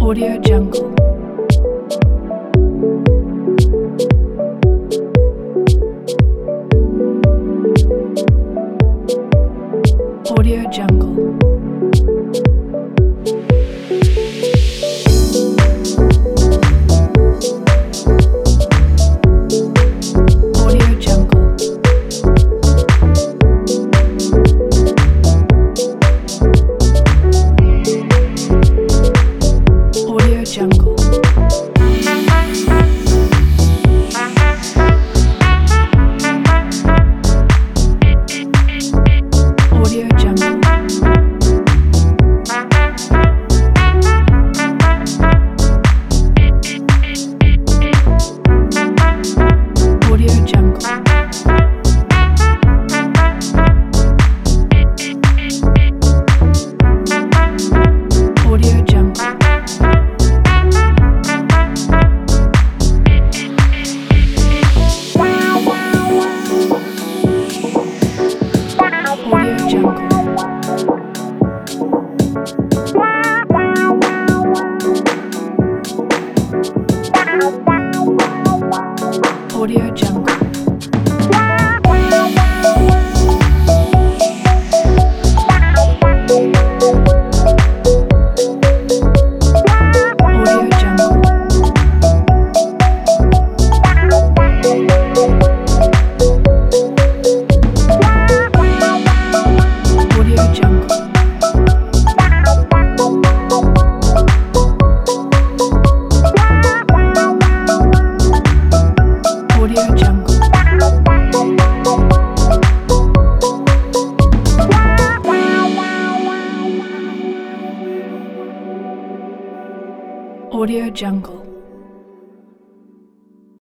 Audio Jungle. Audio Jungle. Audio Jungle. Audio Jungle. Audio Jungle. Audio Jungle. Audio Jungle. Audio Jungle. Audio Jungle. Audio Jungle. Audio Jungle. Audio Jungle. Audio Jungle.